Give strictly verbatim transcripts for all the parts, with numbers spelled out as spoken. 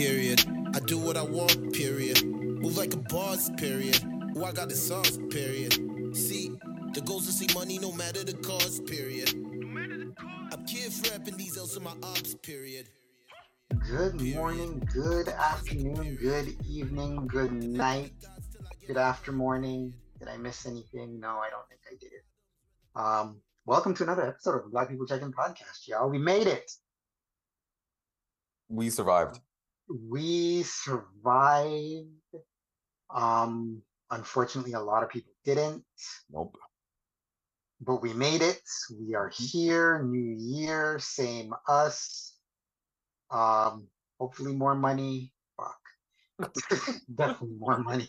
period. I do what I want, period. Move like a boss, period. Oh, I got the sauce, period. See, the goals to see money no matter the cost, period. I'm kid frapping these L's in my ops, period. Good morning, good afternoon, good evening, good night, good after morning. Did I miss anything? No, I don't think I did. Um, welcome to another episode of the Black People Check-In podcast, y'all. We made it. We survived. We survived. Um, unfortunately, a lot of people didn't. Nope. But we made it. We are here. New year, same us. Um, hopefully more money. Fuck. Definitely more money.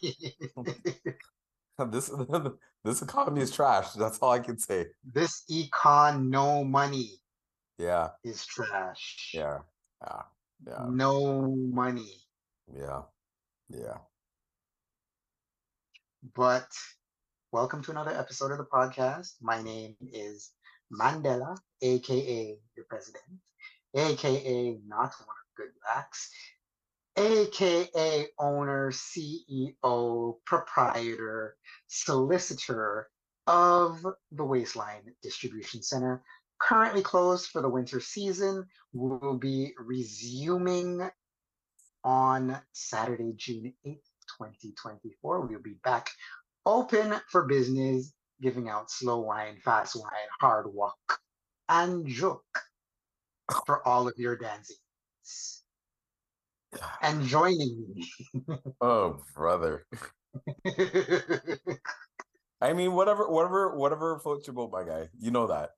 This this economy is trash. That's all I can say. This econ, no money. Yeah. Is trash. Yeah. Yeah. Yeah. No money. Yeah. Yeah. But welcome to another episode of the podcast. My name is Mandela, aka your president, aka not one of good blacks, aka owner, C E O, proprietor, solicitor of the Waistline Distribution Center. Currently closed for the winter season. Will be resuming on Saturday, June eighth, twenty twenty-four. We'll be back open for business, giving out slow wine, fast wine, hard walk, and joke for all of your dancing. And joining me. Oh, brother. I mean, whatever, whatever, whatever floats your boat, my guy. You know that.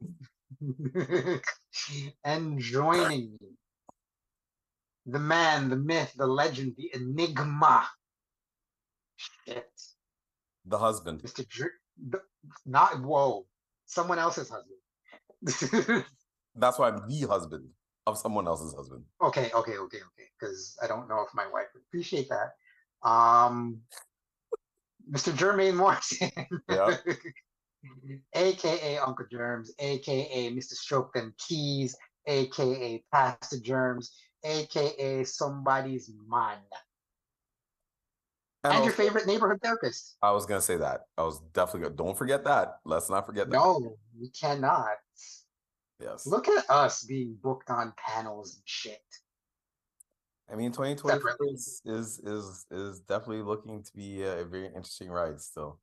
And joining me, the man, the myth, the legend, the enigma. Shit. The husband. Mister Dr- the, not whoa. Someone else's husband. That's why I'm the husband of someone else's husband. Okay, okay, okay, okay. Because I don't know if my wife would appreciate that. Um, Mister Jermaine Morrison, yeah, aka Uncle Germs, aka Mister Stroke Them Keys, aka Pastor Germs, aka somebody's man, and, and also, your favorite neighborhood therapist. I was gonna say that. I was definitely gonna. Don't forget that. Let's not forget that. No, we cannot. Yes. Look at us being booked on panels and shit. I mean, twenty twenty-four is, is is is definitely looking to be a, a very interesting ride still.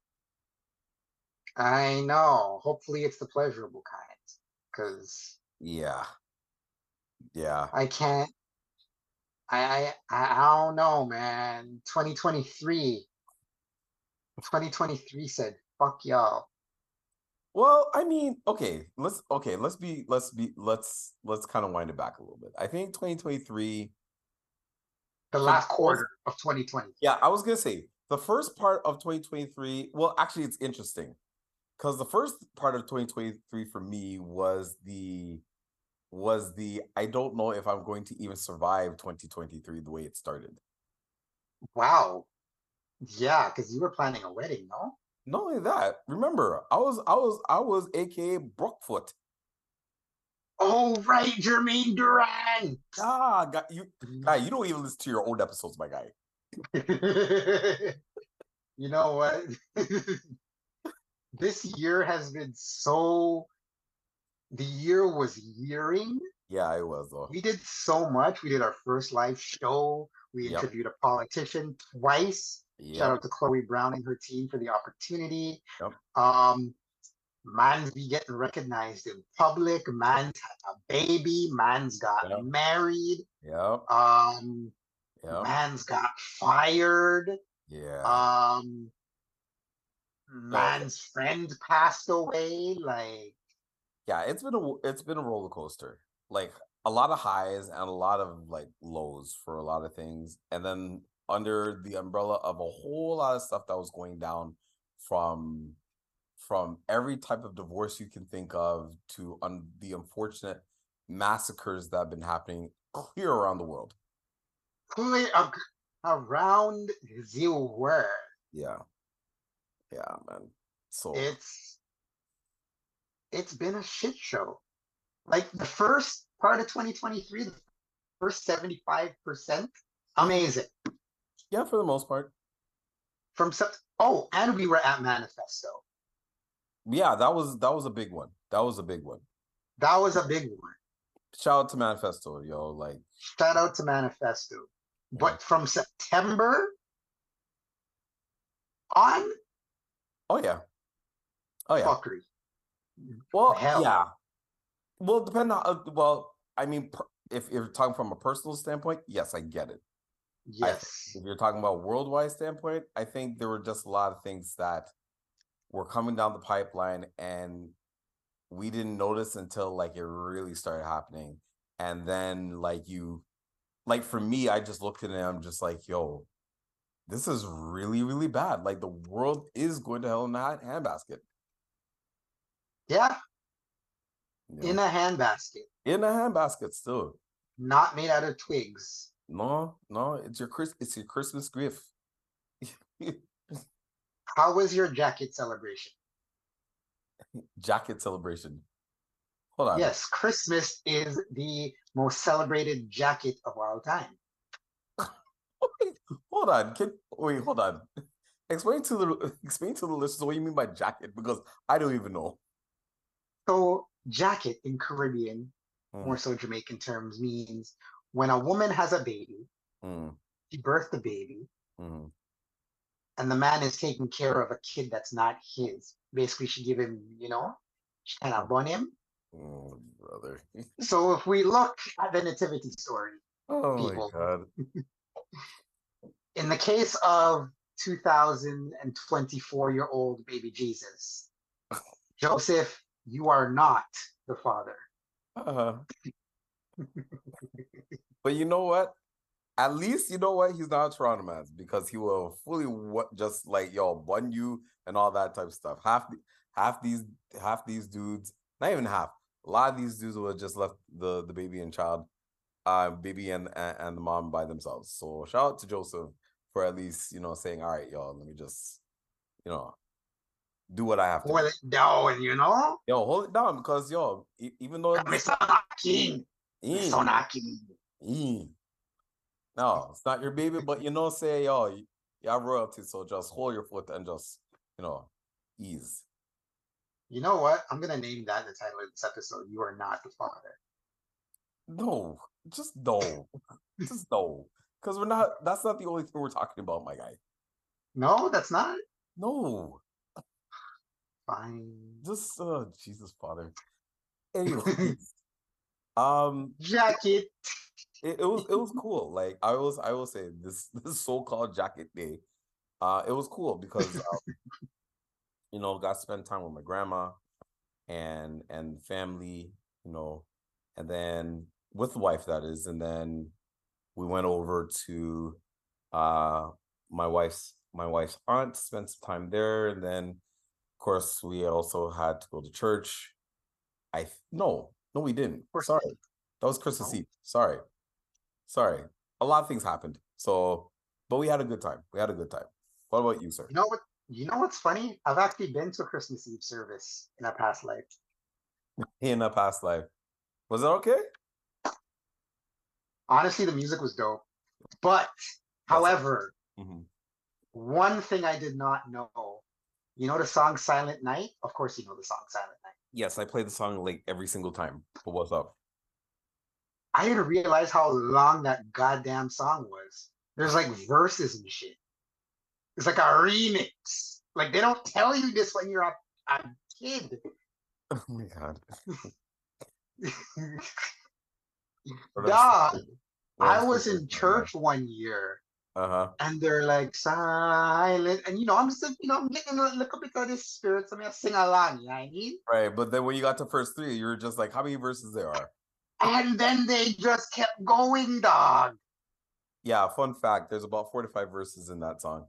I know. Hopefully it's the pleasurable kind. Because yeah. Yeah. I can't I I I don't know, man. twenty twenty-three. twenty twenty-three said, fuck y'all. Well, I mean, okay, let's okay, let's be let's be let's let's kind of wind it back a little bit. I think twenty twenty-three, the last quarter of twenty twenty. Yeah, I was gonna say the first part of twenty twenty-three. Well, actually, it's interesting because the first part of twenty twenty-three for me was the was the I don't know if I'm going to even survive twenty twenty-three the way it started. Wow. Yeah, because you were planning a wedding, no? Not only that, remember, I was I was I was A K A Brookfoot. Oh right, Jermaine Durant. Ah, got you guy, you don't even listen to your old episodes, my guy. You know what? This year has been so the year was yearing. Yeah, it was though. We did so much. We did our first live show. We Yep. interviewed a politician twice. Yep. Shout out to Chloe Brown and her team for the opportunity. Yep. Um, man's be getting recognized in public. Man's had a baby. Man's got Yep. married. Yep. Um, Yep. man's got fired. Yeah. Um, man's friend passed away. Like, yeah, it's been a it's been a roller coaster. Like a lot of highs and a lot of like lows for a lot of things, and then under the umbrella of a whole lot of stuff that was going down, from from every type of divorce you can think of to un- the unfortunate massacres that have been happening clear around the world. Clear uh, around the world. Yeah. Yeah, man. So it's it's been a shit show. Like the first part of twenty twenty-three, the first seventy-five percent Amazing. Yeah, for the most part. From Sept- oh, and we were at Manifesto. Yeah, that was that was a big one. That was a big one. That was a big one. Shout out to Manifesto, yo. Like, shout out to Manifesto. yeah. But from September on, Oh yeah, oh yeah. fuckery. Well, Hell. yeah. Well, depend on. Uh, well, I mean, per, if, if you're talking from a personal standpoint, yes, I get it. Yes. I, if you're talking about worldwide standpoint, I think there were just a lot of things that were coming down the pipeline, and we didn't notice until like it really started happening. And then like you, like for me, I just looked at it and I'm just like, yo, this is really, really bad. Like the world is going to hell in a handbasket. Yeah. You know? In a handbasket. In a handbasket still. Not made out of twigs. No, no, it's your Chris it's your Christmas gift. How was your jacket celebration? Jacket celebration. Hold on. Yes, Christmas is the most celebrated jacket of all time. Hold on. Can, wait, hold on. Explain to the explain to the listeners what you mean by jacket, because I don't even know. So jacket in Caribbean, Mm. more so Jamaican terms, means when a woman has a baby, Mm. she birthed the baby, Mm. and the man is taking care of a kid that's not his. Basically, she give him, you know, she kind of born him. Oh, brother. So if we look at the nativity story, Oh people, my god. in the case of two thousand twenty-four year old baby Jesus, Joseph, you are not the father. Uh, but you know what? At least you know what, he's not a Toronto man, because he will fully what just like yo bun you and all that type of stuff. Half the, half these half these dudes, not even half, a lot of these dudes would have just left the the baby and child, uh, baby and, and and the mom by themselves. So shout out to Joseph for at least you know saying, all right, y'all, let me just you know do what I have to. Hold it down, you know. Yo, hold it down, because yo, e- even though My son not king. My Mm. son not king. Mm. No, it's not your baby, but you know, say, yo, you, you have royalty, so just hold your foot and just, you know, ease. You know what? I'm gonna name that the title of this episode. You are not the father. No, just no. Just no. Because we're not, that's not the only thing we're talking about, my guy. No, that's not. No. Fine. Just, uh, Jesus, Father. Anyways, um, Jacket. it, it was, it was cool. Like, I was, I will say, this, this so-called jacket day, uh, it was cool because, um, you know, got to spend time with my grandma and and family, you know, and then with the wife, that is, and then we went over to uh my wife's my wife's aunt, spent some time there, and then of course we also had to go to church. I no, no, we didn't. Sorry, that was Christmas No. Eve. Sorry, sorry. A lot of things happened. So, but we had a good time. We had a good time. What about you, sir? You know what? You know what's funny? I've actually been to a Christmas Eve service in a past life. In a past life, was it okay? Honestly, the music was dope. But, however, Mm-hmm. one thing I did not know, you know the song Silent Night? Of course you know the song Silent Night. Yes, I play the song like every single time. But what's up? I didn't realize how long that goddamn song was. There's like verses and shit. It's like a remix. Like they don't tell you this when you're a, a kid. Oh my god. Dog, What I I'm was saying in is, church one year Uh-huh. and they're like silent. And you know, I'm just, you know, I'm getting a little bit of this spirit. So I'm going to sing along, you know what I mean? Right, but then when you got to first three, you were just like, how many verses there are? And then they just kept going, dog. Yeah, fun fact, there's about forty-five verses in that song.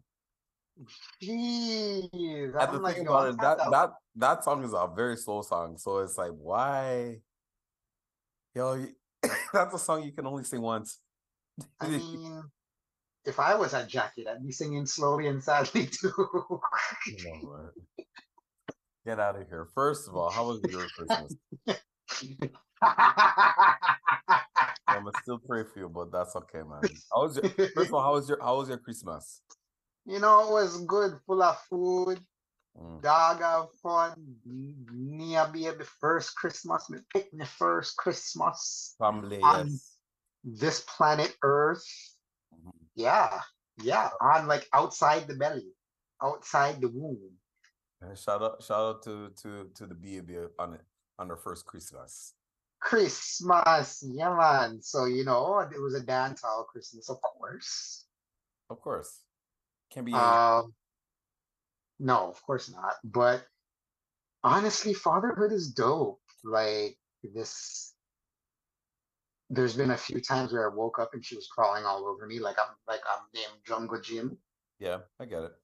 Jeez. And I'm the like, thing yo, about I'm it, that tapped out. that that song is a very slow song. So it's like, why? Yo, you- that's a song you can only sing once. I mean, if I was at Jacket, I'd be singing slowly and sadly too. You know what? Get out of here. First of all, how was your Christmas? I'm gonna still pray for you, but that's okay, man. How was your first of all? How was your how was your Christmas? You know, it was good, full of food. Mm, Dog have fun. Nia baby first Christmas. Me pick the first Christmas family, on yes. this planet Earth. Mhm. Yeah, yeah, on like outside the belly, outside the womb. And shout out, shout out to to to the baby on it on her first Christmas. Christmas, yeah, man. So you know, it was a dance hall Christmas, of course. Of course, can be a Um, no, of course not. But honestly, fatherhood is dope. Like this, there's been a few times where I woke up and she was crawling all over me, like I'm like I'm named Jungle Jim. yeah. I get it.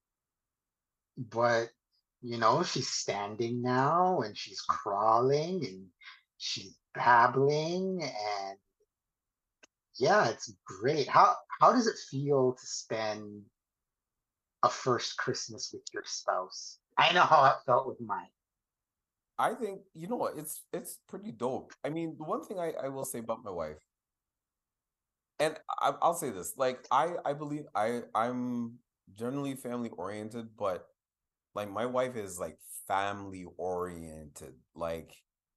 But you know, she's standing now and she's crawling and she's babbling and yeah, it's great. How how does it feel to spend a first Christmas with your spouse? I know how it felt with mine. I think you know what it's it's pretty dope. I mean, the one thing I I will say about my wife, and I, I'll say this, like I I believe I I'm generally family oriented, but like my wife is like family oriented. Like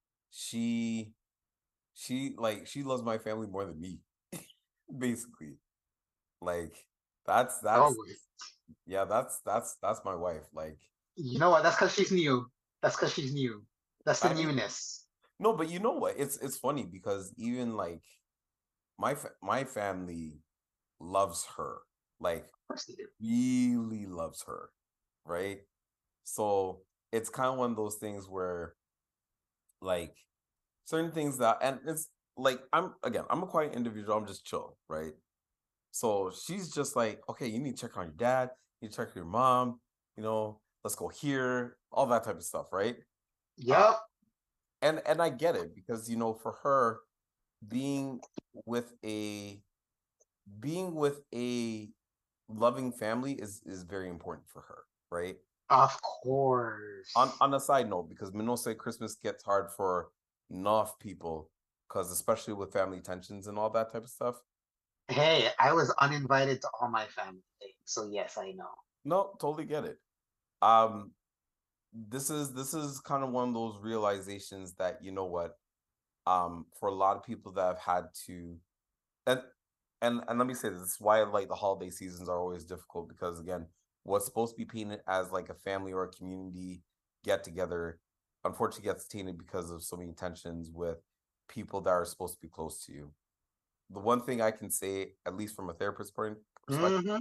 she she like she loves my family more than me, basically. Like that's Oh, that's yeah, that's that's that's my wife. Like you know what? That's because she's new. That's because she's new. That's the I mean, newness. no, but you know what? It's it's funny because even like my fa- my family loves her. Like Of course they do. really loves her, right? So it's kind of one of those things where like certain things that and it's like I'm again, I'm a quiet individual, I'm just chill, right? So she's just like, okay, you need to check on your dad, you need to check on your mom, you know, let's go here, all that type of stuff, right? Uh Yep. and and I get it because you know, for her, being with a being with a loving family is is very important for her, right? Of On course. on a side note, because Minose Christmas gets hard for enough people, because especially with family tensions and all that type of stuff. Hey, I was uninvited to all my family things, so yes, I know. No, totally get it. Um, this is this is kind of one of those realizations that you know what, um, for a lot of people that have had to, and and and let me say this, this is why like the holiday seasons are always difficult because again, what's supposed to be painted as like a family or a community get together, unfortunately gets tainted because of so many tensions with people that are supposed to be close to you. The one thing I can say, at least from a therapist point perspective, Hmm.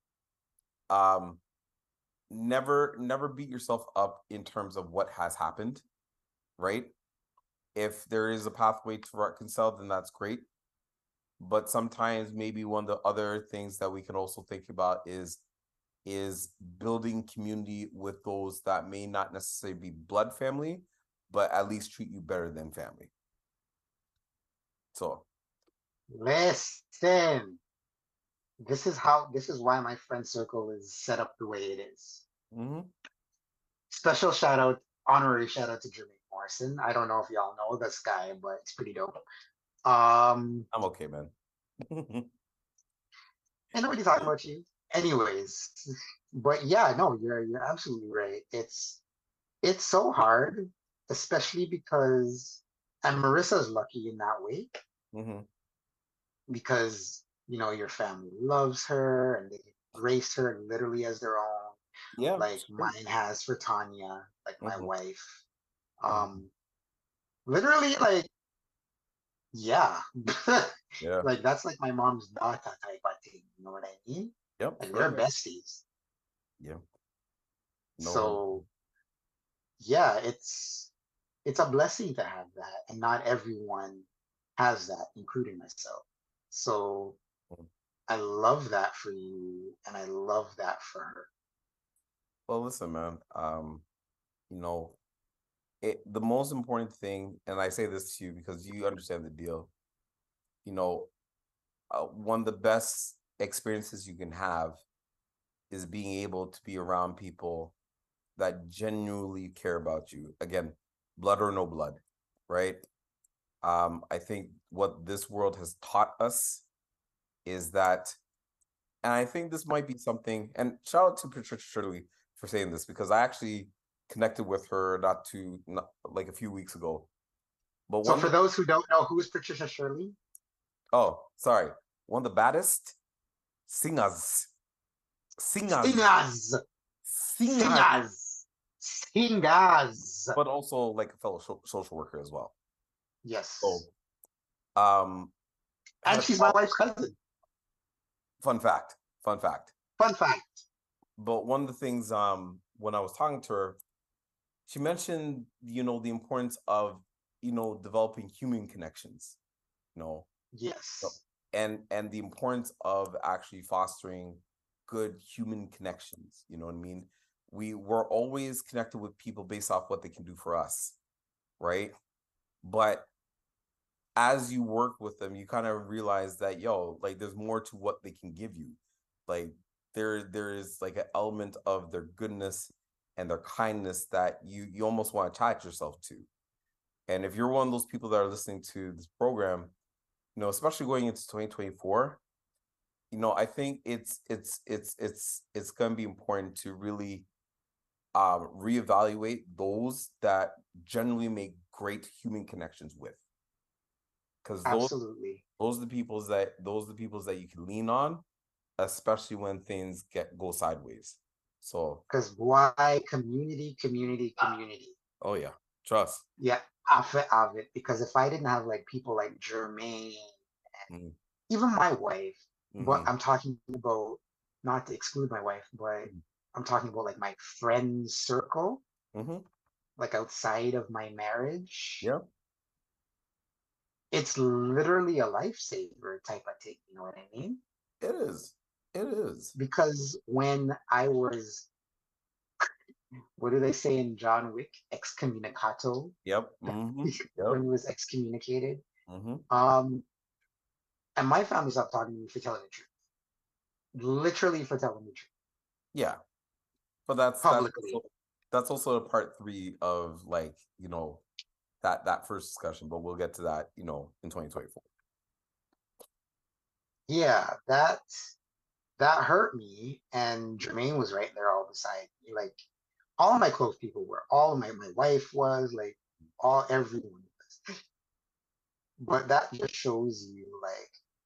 um, never never beat yourself up in terms of what has happened, right? If there is a pathway to reconcile, then that's great. But sometimes maybe one of the other things that we can also think about is is building community with those that may not necessarily be blood family, but at least treat you better than family. So Listen, this is how this is why my friend circle is set up the way it is. mhm, Special shout out, honorary shout out to Jermaine Morrison. I don't know if y'all know this guy, but it's pretty dope. Um, I'm okay, man. I know what he's talking about you. Anyways, but yeah, no, you're you're absolutely right. It's it's so hard, especially because and Marissa's lucky in that way Hmm. because you know your family loves her and they embrace her literally as their own, Yeah, like it's true. mine has for Tanya, like my Hmm. wife. Hmm. Um, literally, like yeah, Yeah. like that's like my mom's daughter type of thing. You know what I mean? Yep. Like Sure. they're Yeah. besties. Yeah. No. So yeah, it's it's a blessing to have that, and not everyone has that, including myself. So Mm. I love that for you, and I love that for her. Well, listen, man. Um, you know, it, the most important thing, and I say this to you because you understand the deal. You know, uh, one of the best experiences you can have is being able to be around people that genuinely care about you. Again, blood or no blood, right? Um, I think what this world has taught us is that, and I think this might be something, and shout out to Patricia Shirley for saying this, because I actually connected with her not too, not, like a few weeks ago. But So one for of the, those who don't know, who is Patricia Shirley? oh, sorry, one of the baddest singers, singers, Singers, singers, singers, singers. but also like a fellow so- social worker as well. Yes. So, um, And had she's my wife's cousin. fun fact, fun fact. Fun fact. But one of the things, um, when I was talking to her, she mentioned, you know, the importance of, you know, developing human connections, you know, Yes. and and the importance of actually fostering good human connections. You know what I mean? We we're always connected with people based off what they can do for us, right? But as you work with them, you kind of realize that, yo, like there's more to what they can give you. Like there there is like an element of their goodness and their kindness that you you almost want to attach yourself to. And if you're one of those people that are listening to this program, you know, especially going into twenty twenty-four, you know, I think it's it's it's it's it's going to be important to really um reevaluate those that generally make great human connections with, because those Absolutely. those are the peoples that those are the peoples that you can lean on, especially when things get go sideways. So, Because why community, community, community? oh yeah, trust. Yeah, of it, of it. Because if I didn't have like people like Jermaine, Mm, even my wife, but mhm, I'm talking about not to exclude my wife, but I'm talking about like my friend circle, mhm, like outside of my marriage. yeah, It's literally a lifesaver type of thing, you know what I mean? it is. It is. Because when I was, what do they say in John Wick? Excommunicato, Yep. Mm-hmm. Yep. when he was excommunicated. Mm-hmm. Um, and my family stopped talking to me for telling the truth. Literally for telling the truth. Yeah. But that's that's Publicly. also, that's also a part three of, like, you know, that that first discussion, but we'll get to that, you know, in twenty twenty-four. Yeah, that that hurt me. And Jermaine was right there all beside me. Like all of my close people were. All of my my wife was, like all everyone was. But that just shows you like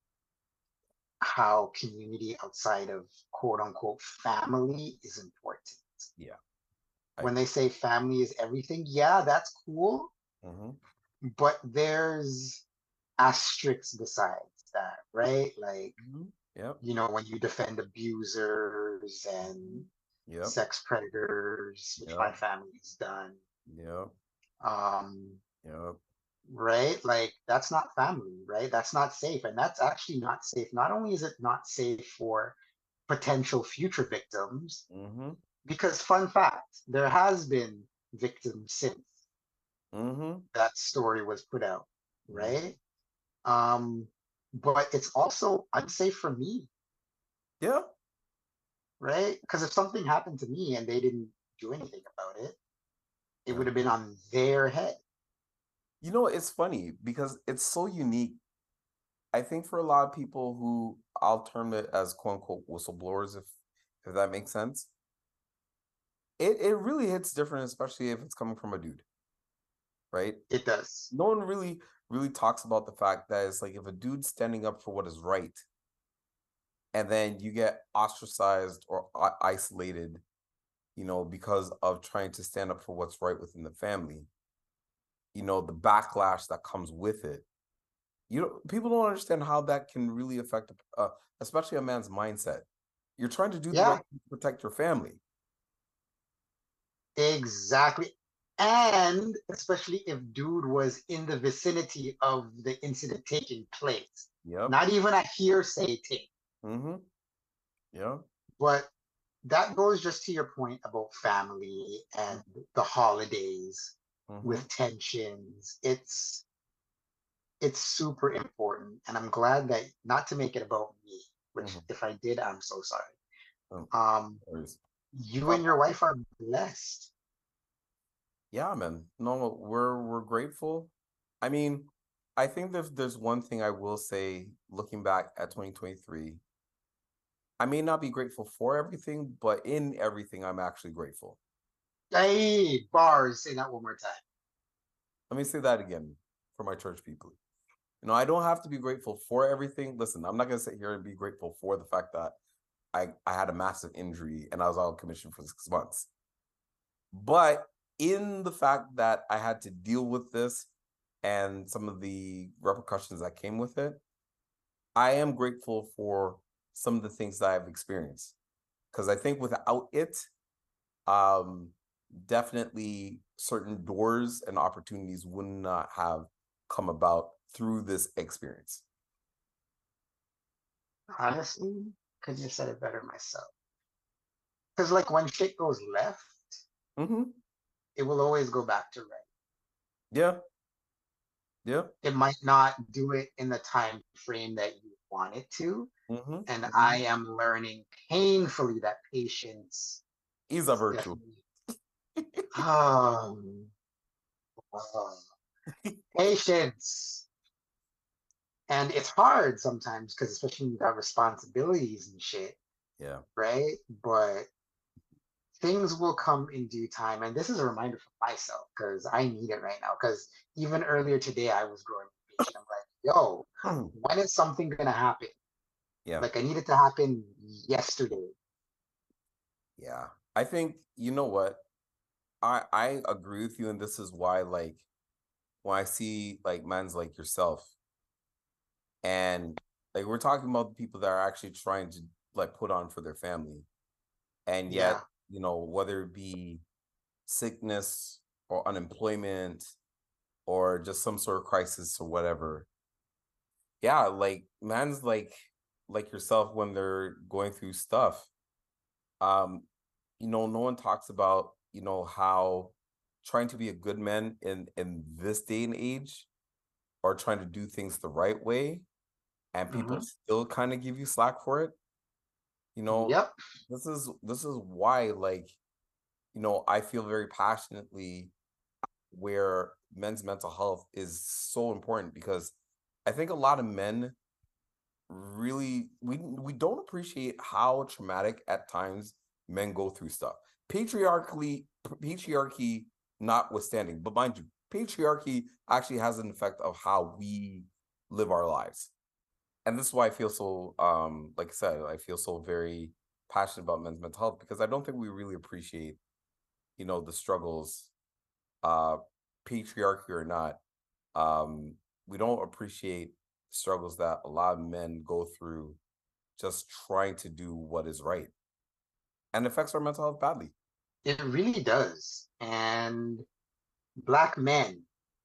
how community outside of quote unquote family is important. Yeah. I When they say family is everything, yeah, that's cool. mm-hmm. But there's asterisks besides that, right? Like, Mm-hmm. Yep. you know, when you defend abusers and Yep. sex predators, which my Yep. family's done. Yep. Um, Yep. right? Like that's not family, right? That's not safe. And that's actually not safe. Not only is it not safe for potential future victims, Mm-hmm. because fun fact, there has been victims since Mm-hmm. that story was put out, Mm-hmm. right? Um, but it's also unsafe for me, Yeah. right? Because if something happened to me and they didn't do anything about it, it Yeah. would have been on their head. You know, it's funny because it's so unique. I think for a lot of people who, I'll term it as quote unquote whistleblowers, if if that makes sense, it, it really hits different, especially if it's coming from a dude, right? It does. No one really really talks about the fact that it's like if a dude's standing up for what is right, and then you get ostracized or i- isolated, you know, because of trying to stand up for what's right within the family, you know, the backlash that comes with it. You know, people don't understand how that can really affect, uh, especially a man's mindset. You're trying to do the right Yeah, thing to protect your family. exactly. And especially if dude was in the vicinity of the incident taking place. Yep. Not even a hearsay thing. Mm-hmm. Yeah. But that goes just to your point about family and the holidays Mm-hmm. with tensions. It's it's super important. And I'm glad that not to make it about me, which Mm-hmm. if I did, I'm so sorry. Um, Um, there's- you uh, and your wife are blessed. yeah, man. No, we're we're grateful. I mean, I think that if there's one thing I will say, looking back at twenty twenty-three, I may not be grateful for everything, but in everything, I'm actually grateful. Hey, bars. Say that one more time. Let me say that again for my church people. You know, I don't have to be grateful for everything. Listen, I'm not going to sit here and be grateful for the fact that I, I had a massive injury and I was out of commission for six months. But in the fact that I had to deal with this and some of the repercussions that came with it, I am grateful for some of the things that I've experienced. Because I think without it, um, definitely certain doors and opportunities would not have come about through this experience. Honestly, couldn't have said it better myself. Because like when shit goes left, Mm-hmm. it will always go back to right. Yeah. Yeah. It might not do it in the time frame that you want it to. Mm-hmm. And Mm-hmm. I am learning painfully that patience is a virtue. um, uh, patience. And it's hard sometimes because especially when you got responsibilities and shit. Yeah. Right? But things will come in due time. And this is a reminder for myself because I need it right now. Because even earlier today, I was growing impatient. I'm like, yo, when is something going to happen? Yeah. Like, I need it to happen yesterday. Yeah. I think, you know what? I, I agree with you. And this is why, like, when I see, like, mans like yourself, and, like, we're talking about the people that are actually trying to, like, put on for their family. And yet, Yeah. you know, whether it be sickness or unemployment or just some sort of crisis or whatever. Yeah, like man's like like yourself when they're going through stuff. Um, you know, no one talks about, you know, how trying to be a good man in in this day and age or trying to do things the right way and people Mm-hmm. still kind of give you slack for it. You know, Yep. this is this is why like, you know, I feel very passionately where men's mental health is so important because I think a lot of men really we we don't appreciate how traumatic at times men go through stuff. Patriarchally patriarchy notwithstanding, but mind you, patriarchy actually has an effect of how we live our lives. And this is why I feel so um like I said, I feel so very passionate about men's mental health because I don't think we really appreciate, you know, the struggles uh patriarchy or not, um, we don't appreciate struggles that a lot of men go through just trying to do what is right and affects our mental health badly. It really does. And black men,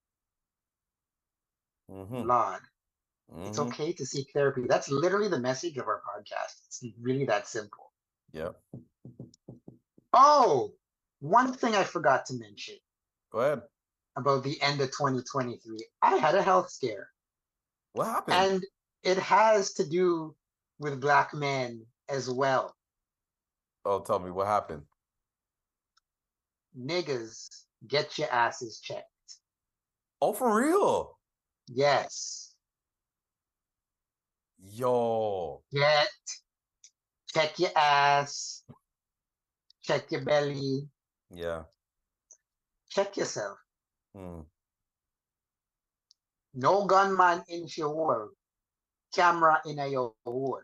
Mm-hmm. Lord, it's Mm-hmm. okay to seek therapy. That's literally the message of our podcast. It's really that simple. Yep. Oh, one thing I forgot to mention Go ahead. about the end of twenty twenty-three. I had a health scare. What happened? And it has to do with black men as well. Oh, tell me what happened. Niggas, get your asses checked. Oh, for real? Yes. Yo. Get, check your ass, check your belly, Yeah. check yourself. Hmm. No gunman in your wall. Camera in your wall.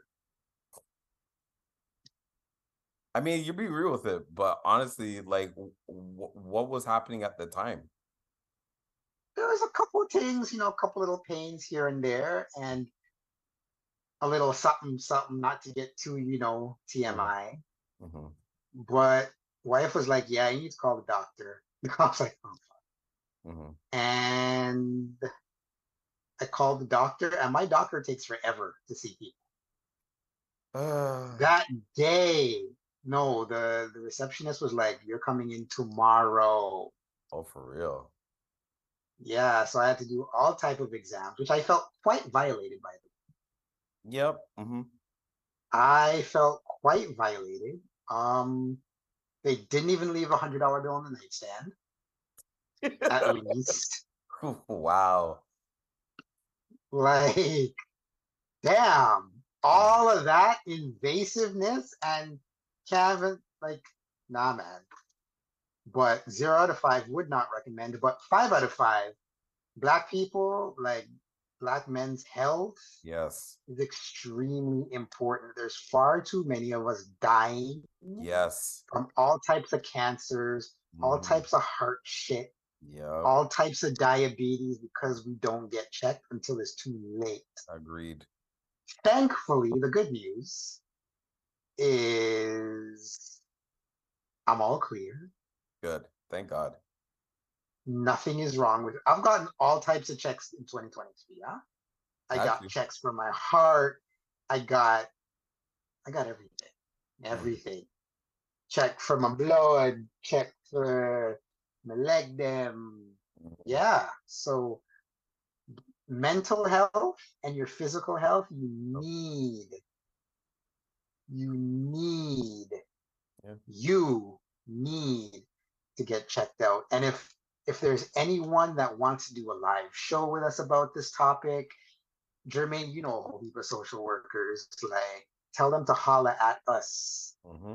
I mean, you be real with it, but honestly, like, w- w- what was happening at the time? There was a couple of things, you know, a couple little pains here and there, and a little something, something, not to get too, you know, T M I. Mm-hmm. But wife was like, yeah, you need to call the doctor. I was like, oh, fuck. Mm-hmm. And I called the doctor, and my doctor takes forever to see people. Uh, That day, no, the, the receptionist was like, you're coming in tomorrow. oh, for real? Yeah, so I had to do all type of exams, which I felt quite violated by them. Yep. Mm-hmm. I felt quite violated. Um, they didn't even leave a hundred dollar bill on the nightstand, at least. Wow. Like, damn, all of that invasiveness and Kevin, like, nah, man. But zero out of five would not recommend. But five out of five, black people, like black men's health Yes. is extremely important. There's far too many of us dying Yes. from all types of cancers, all Mhm. types of heart shit, Yep. all types of diabetes because we don't get checked until it's too late. Agreed. Thankfully, the good news is I'm all clear. Good. Thank God. Nothing is wrong with it. I've gotten all types of checks in twenty twenty-three. Yeah, I Had got to. checks for my heart. I got, I got everything, Mhm. everything. Check for my blood. Check for my leg. Them. Mhm. Yeah. So mental health and your physical health, you need, you need, Yeah. you need to get checked out. And if if there's anyone that wants to do a live show with us about this topic, Jermaine, you know a whole heap of social workers. Like, tell them to holla at us. Mm-hmm.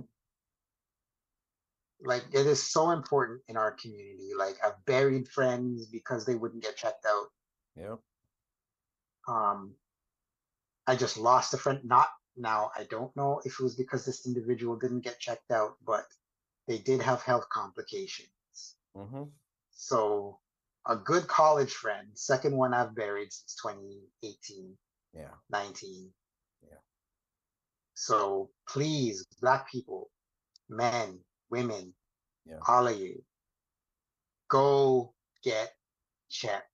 Like, it is so important in our community. Like, I've buried friends because they wouldn't get checked out. Yep. Um, I just lost a friend. Not now. I don't know if it was because this individual didn't get checked out, but they did have health complications. Mm-hmm. So, a good college friend, second one I've buried since twenty eighteen, Yeah. nineteen. Yeah. So, please, Black people, men, women, Yeah. all of you, go get checked.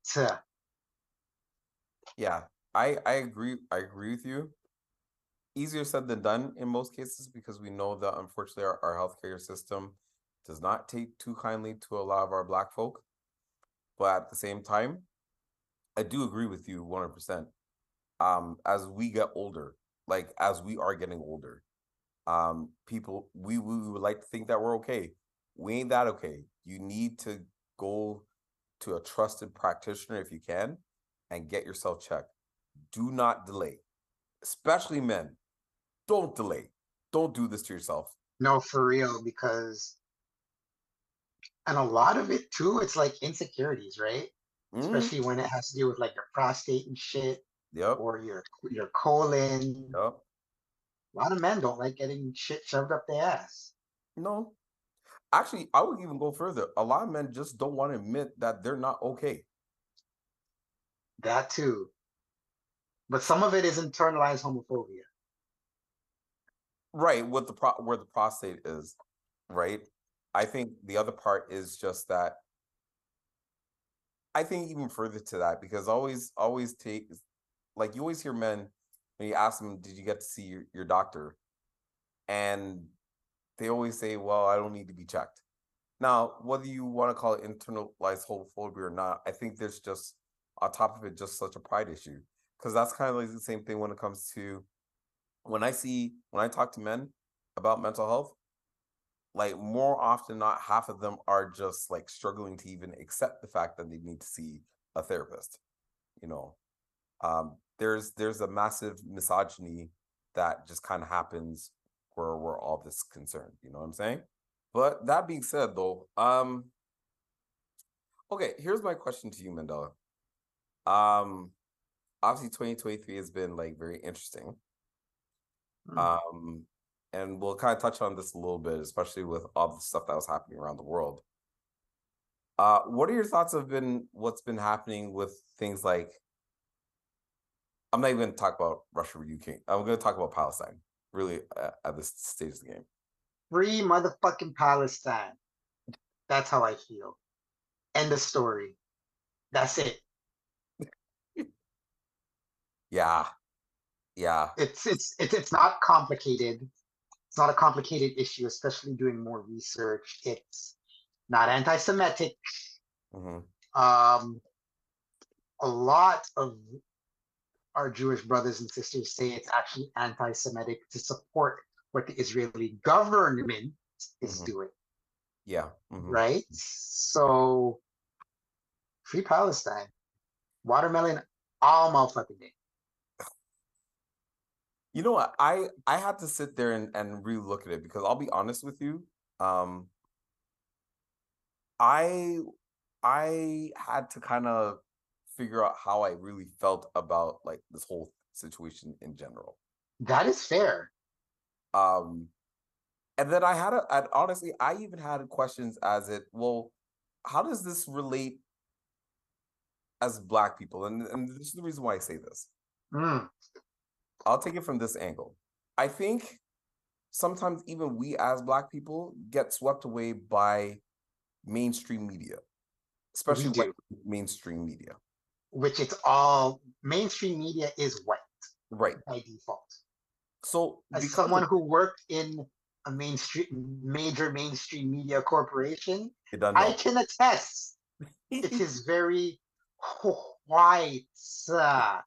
Yeah. I I agree. I agree with you. Easier said than done in most cases because we know that unfortunately our, our healthcare system does not take too kindly to a lot of our black folk. But at the same time, I do agree with you one hundred percent. Um, as we get older, like as we are getting older, um, people we, we would like to think that we're okay. We ain't that okay. You need to go to a trusted practitioner if you can and get yourself checked. Do not delay, especially men. Don't delay. Don't do this to yourself. No, for real, because, and a lot of it too, it's like insecurities, right? Mm, Especially when it has to do with like your prostate and shit yep. or your your colon. Yep. A lot of men don't like getting shit shoved up their ass. No. Actually, I would even go further. A lot of men just don't want to admit that they're not okay. That too. But some of it is internalized homophobia. Right, with the pro where the prostate is, right? I think the other part is just that I think even further to that, because always always take like you always hear men when you ask them, did you get to see your, your doctor? And they always say, well, I don't need to be checked. Now, whether you want to call it internalized homophobia or not, I think there's just on top of it just such a pride issue. Because that's kind of like the same thing when it comes to when I see when I talk to men about mental health, like more often not half of them are just like struggling to even accept the fact that they need to see a therapist. You know, um, there's there's a massive misogyny that just kind of happens where we're all this concerned. You know what I'm saying? But that being said, though, um, okay, here's my question to you, Mandela. Um, obviously, twenty twenty-three has been like very interesting. Hmm. Um, and we'll kind of touch on this a little bit, especially with all the stuff that was happening around the world. Uh, what are your thoughts have been what's been happening with things like I'm not even going to talk about Russia or Ukraine. I'm going to talk about Palestine, really, uh, at this stage of the game. Free motherfucking Palestine. That's how I feel. End of story. That's it. Yeah, yeah. It's it's it's it's not complicated. It's not a complicated issue, especially doing more research. It's not anti-Semitic. Mm-hmm. Um, a lot of our Jewish brothers and sisters say it's actually anti-Semitic to support what the Israeli government is Mm-hmm. doing. Yeah. Mm-hmm. Right? So, free Palestine. Watermelon all motherfucking day. You know what? I I had to sit there and, and really look at it because I'll be honest with you. Um, I I had to kind of figure out how I really felt about like this whole situation in general. That is fair. Um, and then I had a I, honestly, I even had questions as it, well, how does this relate as Black people? And, and this is the reason why I say this. Mm. I'll take it from this angle. I think sometimes even we as Black people get swept away by mainstream media, especially We do. white mainstream media. Which it's all mainstream media is white, right, by default. So, as someone who worked in a mainstream, major mainstream media corporation, I can attest it is very white, uh,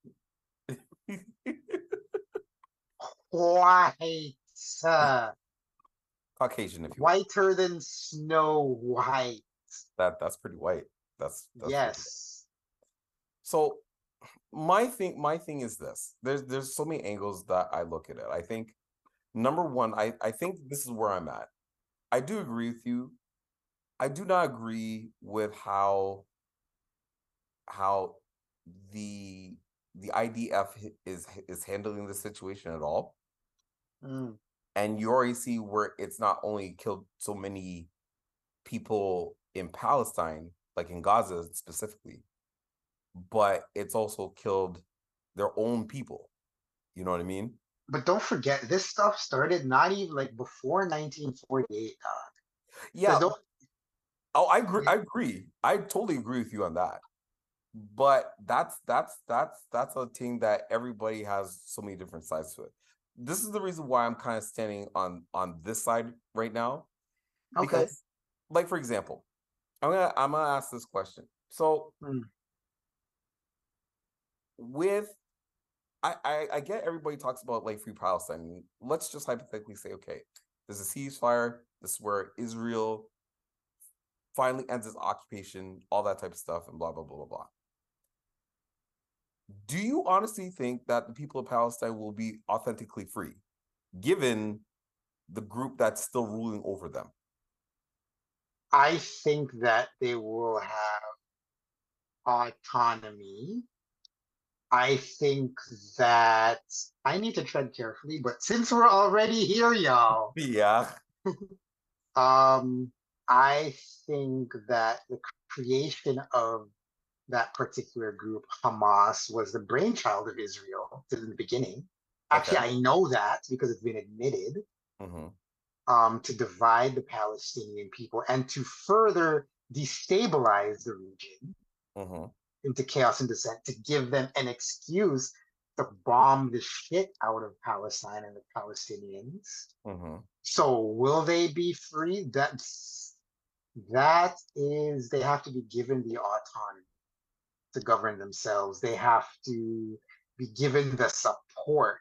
white, uh, Caucasian, if you whiter want. than Snow White. That that's pretty white. That's, that's yes. So my thing, my thing is this. There's there's so many angles that I look at it. I think number one, I, I think this is where I'm at. I do agree with you. I do not agree with how how the the I D F is is handling the situation at all. Mm. And you already see where it's not only killed so many people in Palestine, like in Gaza specifically, but it's also killed their own people. You know what I mean? But don't forget, this stuff started not even like before nineteen forty-eight, dog. Yeah. Don't... Oh, I agree. I agree. I totally agree with you on that. But that's that's that's that's a thing that everybody has so many different sides to it. This is the reason why I'm kind of standing on on this side right now. Because, okay. like, for example, I'm gonna I'm gonna ask this question. So mm. with I, I I get everybody talks about like free Palestine. Let's just hypothetically say, okay, there's a ceasefire. This is where Israel finally ends its occupation, all that type of stuff, and blah blah blah blah blah. Do you honestly think that the people of Palestine will be authentically free, given the group that's still ruling over them? I think that they will have autonomy. I think that I need to tread carefully, but since we're already here, y'all. Yeah. um, I think that the creation of that particular group, Hamas, was the brainchild of Israel in the beginning. Actually, okay. I know that because it's been admitted. Mm-hmm. Um, to divide the Palestinian people and to further destabilize the region mm-hmm. into chaos and dissent, to give them an excuse to bomb the shit out of Palestine and the Palestinians. Mm-hmm. So will they be free? That's that is they have to be given the autonomy to govern themselves. They have to be given the support.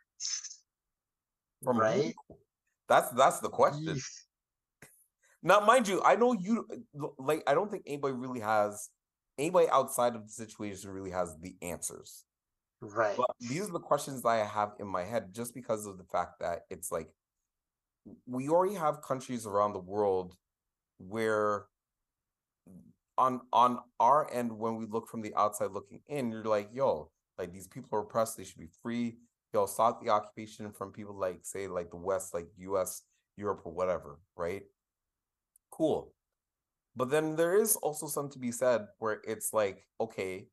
From right? Who? That's that's the question. Yes. Now, mind you, I know you like. I don't think anybody really has anybody outside of the situation really has the answers. Right. But these are the questions that I have in my head, just because of the fact that it's like we already have countries around the world where, on on our end, when we look from the outside looking in, you're like, yo, like these people are oppressed. They should be free. Yo, stop the occupation from people like, say, like the West, like U S, Europe, or whatever, right? Cool. But then there is also something to be said where it's like, okay,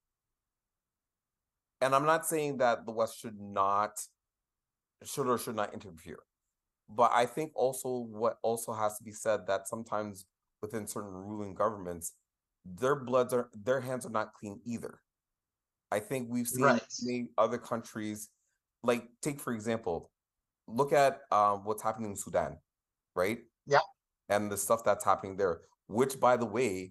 and I'm not saying that the West should not, should or should not interfere. But I think also what also has to be said that sometimes within certain ruling governments, their bloods are, their hands are not clean either. I think we've seen right. many other countries, like take for example, look at um, what's happening in Sudan, right? Yeah. And the stuff that's happening there, which, by the way,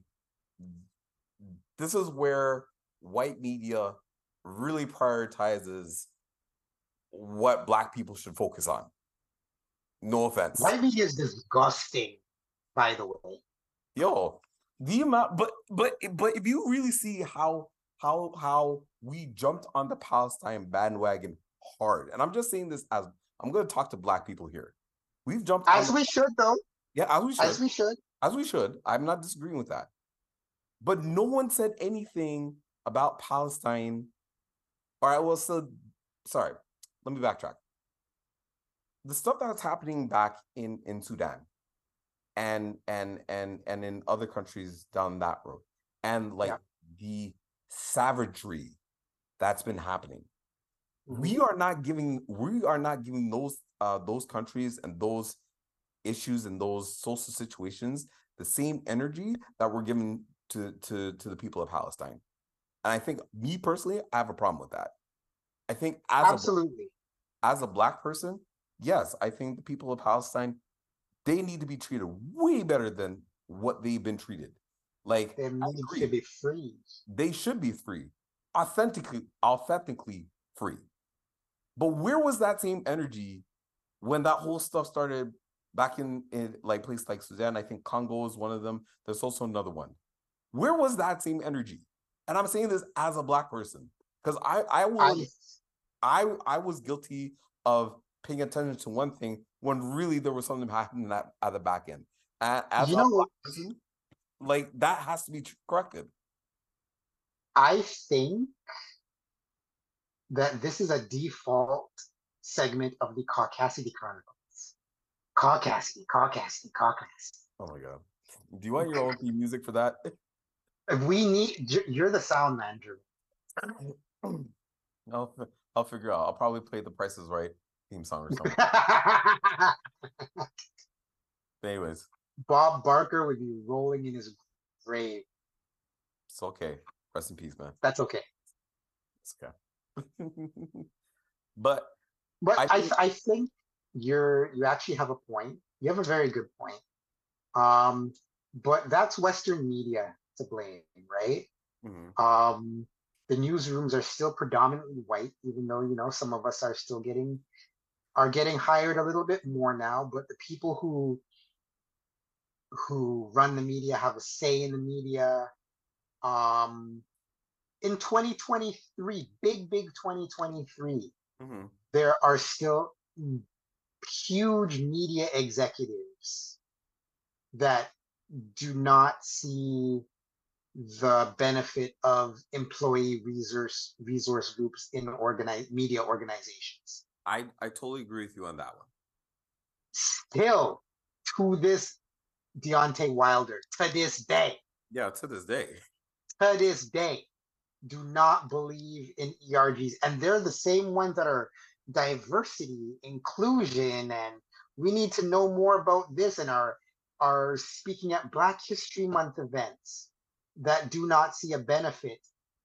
this is where white media really prioritizes what Black people should focus on. No offense. White media is disgusting, by the way. Yo, the amount, but but but if you really see how how how we jumped on the Palestine bandwagon hard. And I'm just saying this as I'm going to talk to Black people here. We've jumped As on we should, though. Yeah, as we should. As we should. As we should. I'm not disagreeing with that. But no one said anything about Palestine. Or I will still, sorry, let me backtrack. The stuff that's happening back in, in Sudan and and and and in other countries down that road, and like yeah. the savagery that's been happening. Mm-hmm. We are not giving we are not giving those uh those countries and those issues and those social situations the same energy that we're giving to to to the people of Palestine. And I think me personally, I have a problem with that. I think as absolutely a, as a Black person, yes, I think the people of Palestine, they need to be treated way better than what they've been treated. Like they need to be free. They should be free, authentically, authentically free. But where was that same energy when that whole stuff started back in, in like places like Sudan? I think Congo is one of them. There's also another one. Where was that same energy? And I'm saying this as a Black person, because I I was I, I I was guilty of paying attention to one thing when really there was something happening at, at the back end. As you a know, Black person, like that has to be corrected. I think that this is a default segment of the Caucasity Chronicles. Caucasity, Caucasity, Caucasity. Oh my God. Do you want your own theme music for that? We need, you're the sound man, Drew. I'll, I'll figure out. I'll probably play The Price is Right theme song or something. Anyways. Bob Barker would be rolling in his grave. It's okay. Rest in peace, man. That's okay. It's okay. but but I think, I, I think you're you actually have a point. You have a very good point. Um, but that's Western media to blame, right? Mm-hmm. Um, the newsrooms are still predominantly white, even though you know some of us are still getting are getting hired a little bit more now. But the people who who run the media have a say in the media. Um, in twenty twenty-three, big, big twenty twenty-three, mm-hmm. there are still huge media executives that do not see the benefit of employee resource resource groups in organized media organizations. I, I totally agree with you on that one. Still, to this Deontay Wilder, to this day. Yeah, to this day. To this day, do not believe in E R Gs. And they're the same ones that are diversity, inclusion, and we need to know more about this and are, are speaking at Black History Month events that do not see a benefit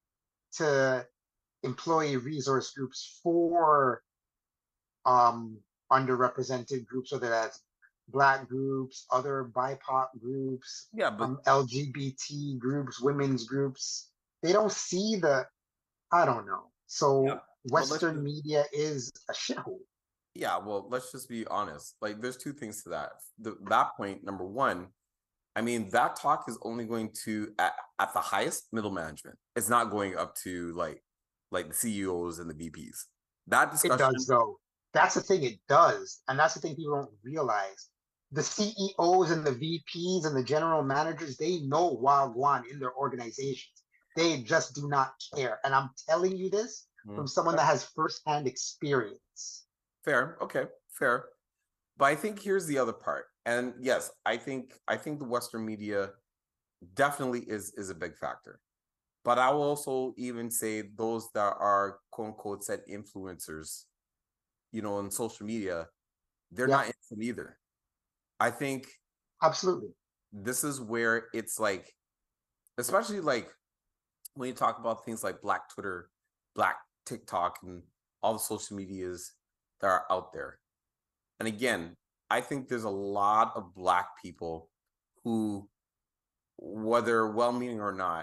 to employee resource groups for um, underrepresented groups, whether that's Black groups, other B I P O C groups, yeah, but um, L G B T groups, women's groups. They don't see the, I don't know. So yeah. Western well, media is a shithole. Yeah, well, let's just be honest. Like, there's two things to that. The, that point, number one, I mean, that talk is only going to, at, at the highest, middle management. It's not going up to, like, like the C E Os and the V Ps. That discussion... It does, though. That's the thing, it does. And that's the thing people don't realize. The C E Os and the V Ps and the general managers, they know Wagwan in their organizations. They just do not care. And I'm telling you this mm. from someone that has firsthand experience. Fair. Okay. Fair. But I think here's the other part. And yes, I think I think the Western media definitely is, is a big factor. But I will also even say those that are quote unquote said influencers, you know, on social media, they're yeah. not innocent either. I think absolutely this is where it's like, especially like when you talk about things like Black Twitter, Black TikTok, and all the social medias that are out there. And again, I think there's a lot of Black people who, whether well-meaning or not,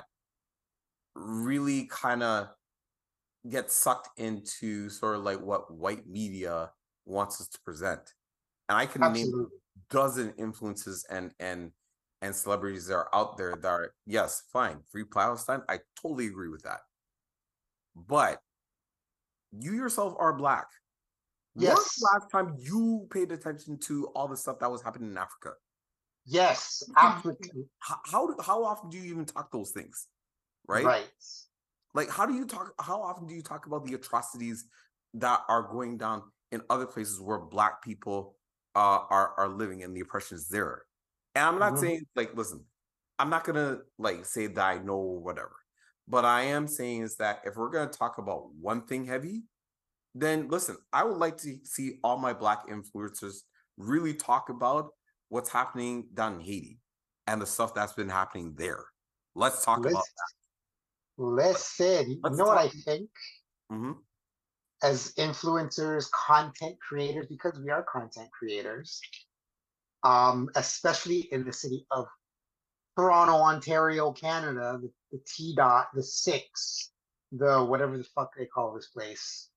really kind of get sucked into sort of like what white media wants us to present. And I can absolutely. name dozen influences and and and celebrities that are out there that are, yes, fine, free Palestine. I totally agree with that. but you yourself are Black. Yes. When was the last time you paid attention to all the stuff that was happening in Africa? Yes, Africa. How how, how often do you even talk those things, right? Right. Like, how do you talk? How often do you talk about the atrocities that are going down in other places where Black people uh, are are living and the oppression is there? And I'm not Mhm. saying like, listen, I'm not gonna like say that I know whatever, but I am saying is that if we're gonna talk about one thing heavy, then listen, I would like to see all my Black influencers really talk about what's happening down in Haiti and the stuff that's been happening there. Let's talk about Let's, listen, you Let's know what talk. I think? hmm As influencers, content creators, because we are content creators, um, especially in the city of Toronto, Ontario, Canada, the, the T dot, the six, the whatever the fuck they call this place.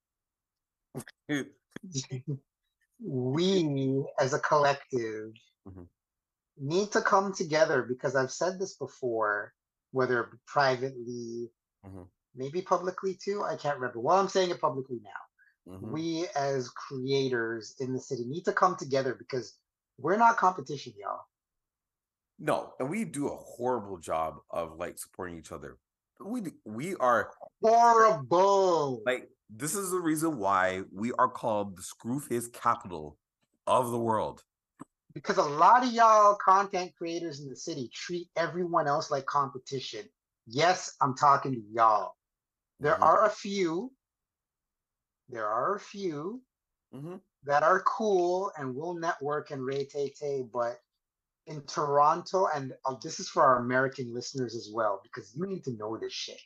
We as a collective Mhm. need to come together because I've said this before, whether it be privately, Mhm. maybe publicly too. I can't remember. Well, I'm saying it publicly now. Mhm. We as creators in the city need to come together because we're not competition, y'all. No, and we do a horrible job of like supporting each other. We do- we are Horrible. like this is the reason why we are called the Screwface capital of the world. Because a lot of y'all content creators in the city treat everyone else like competition. Yes, I'm talking to y'all. There Mhm. are a few, there are a few Mhm. that are cool and will network and ray tay tay, but in Toronto, and uh, this is for our American listeners as well, because you need to know this shit.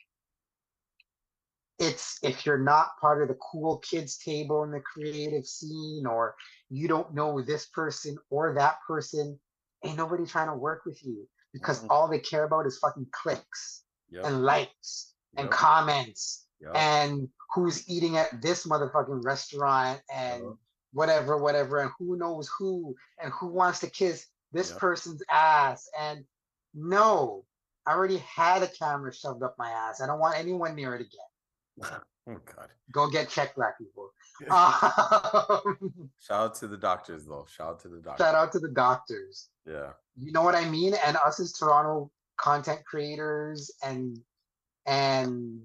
It's if you're not part of the cool kids table in the creative scene, or you don't know this person or that person, ain't nobody trying to work with you because Mhm. all they care about is fucking clicks Yep. and likes and Yep. comments Yep. and who's eating at this motherfucking restaurant and Yep. whatever, whatever, and who knows who and who wants to kiss this Yep. person's ass. And no, I already had a camera shoved up my ass. I don't want anyone near it again. Oh God. Go get checked, Black people. Um, Shout out to the doctors though. Shout out to the doctors. shout out to the doctors. Yeah. You know what I mean? And us as Toronto content creators and and